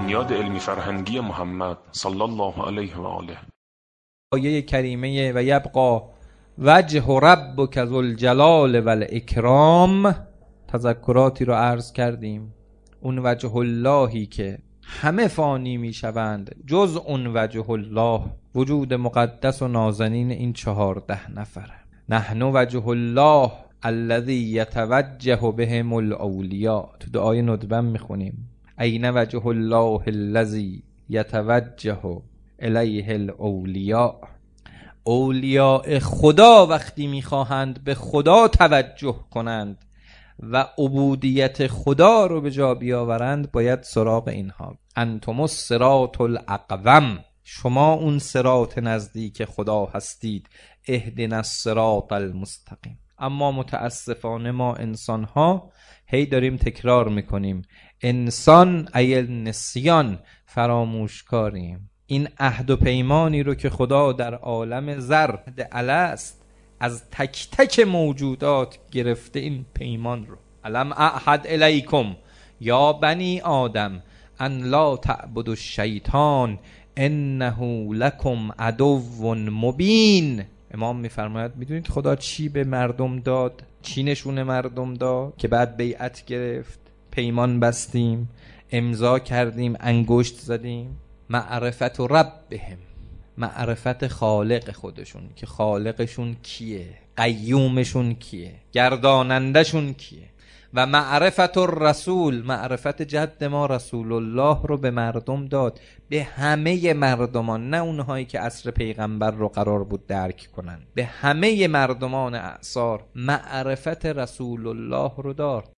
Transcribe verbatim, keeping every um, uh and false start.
بنیاد علمی فرهنگی محمد صلی الله علیه و آله. آیه کریمه و یبقى وجه ربک ذو الجلال و الاکرام، تذکراتی رو عرض کردیم. اون وجه اللهی که همه فانی می شوند جز اون وجه الله، وجود مقدس و نازنین این چهارده نفره. نحن وجه الله الذی یتوجه بهم الاولیاء، تو دعای ندبم میخونیم این وجه الله الذی یتوجه الیه الاولیاء. اولیاء خدا وقتی میخواهند به خدا توجه کنند و عبودیت خدا رو به جا بیاورند باید سراغ اینها. انتم الصراط الاقوم، شما اون صراط نزدیک خدا هستید. اهدنا الصراط المستقیم. اما متاسفانه ما انسان ها هی داریم تکرار میکنیم انسان ای نسیان، فراموشکاریم. این عهد و پیمانی رو که خدا در عالم ذر الست از تک تک موجودات گرفته، این پیمان رو الم اعهد الیکم یا بنی آدم ان لا تعبدوا الشیطان انه لکم عدو مبین. امام میفرماید میدونید خدا چی به مردم داد؟ چی نشونه مردم داد که بعد بیعت گرفت، پیمان بستیم، امضا کردیم، انگشت زدیم؟ معرفت ربهم، معرفت خالق خودشون که خالقشون کیه، قیومشون کیه، گردانندشون کیه. و معرفت الرسول، معرفت جد ما رسول الله رو به مردم داد، به همه مردمان، نه اونهایی که عصر پیغمبر رو قرار بود درک کنن، به همه مردمان اعصار معرفت رسول الله رو داد.